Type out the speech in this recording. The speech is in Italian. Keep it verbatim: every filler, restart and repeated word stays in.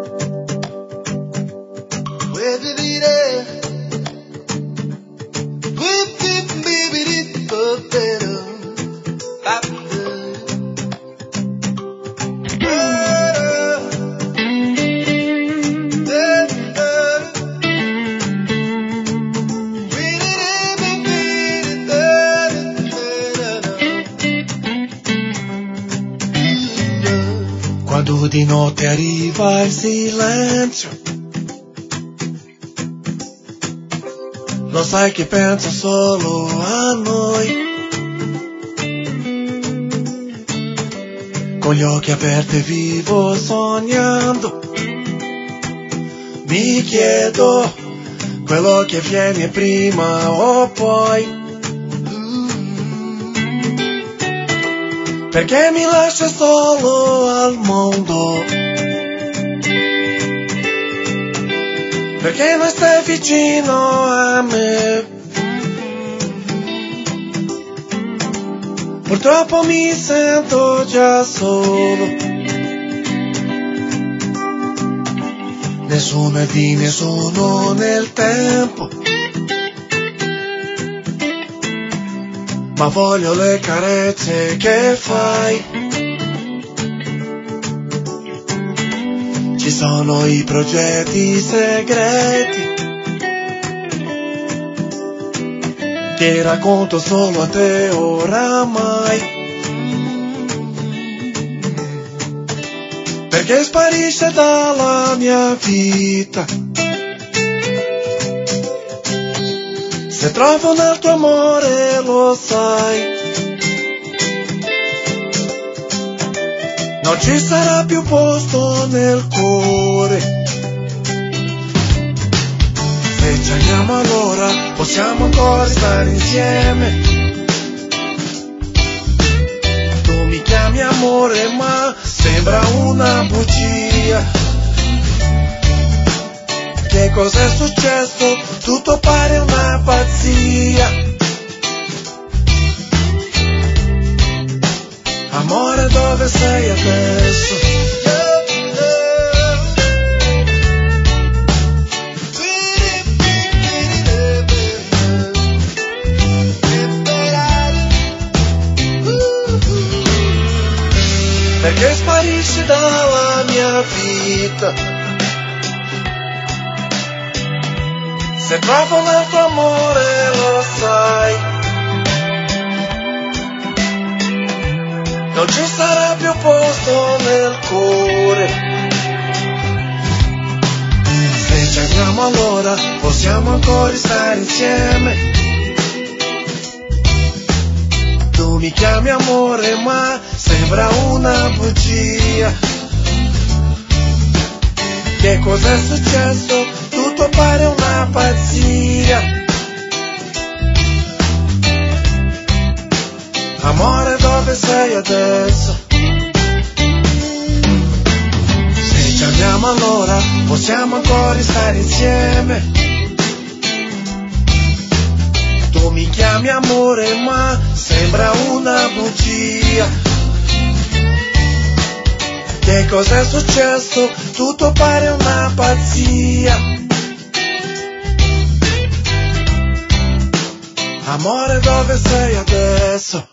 Quando di notte arriva il silenzio, lo sai che penso solo a noi. Con gli occhi aperti vivo sognando, mi chiedo quello che viene prima o poi. Perché mi lascia solo al mondo? Perché non stai vicino a me? Purtroppo mi sento già solo. Nessuno è di nessuno nel tempo, ma voglio le carezze che fai. Ci sono i progetti segreti che racconto solo a te oramai. Perché sparisce dalla mia vita se trovo un altro amore, lo sai. Non ci sarà più posto nel cuore. Se ci amiamo allora possiamo ancora stare insieme. Tu mi chiami amore ma sembra una bugia. Che cos'è successo? Tutto pare una pazzia. Amore, dove sei adesso? Perché sparisci dalla mia vita se trovo un altro amore, lo sai. Non ci sarà più posto nel cuore. Se ci amiamo allora possiamo ancora stare insieme. Tu mi chiami amore ma sembra una bugia. Che cos'è successo? Tutto pare una pazzia. Amore, dove sei adesso? Se ci amiamo allora possiamo ancora stare insieme. Tu mi chiami amore ma sembra una bugia. Che cos'è successo? Tutto pare una pazzia. Amore, dove sei adesso?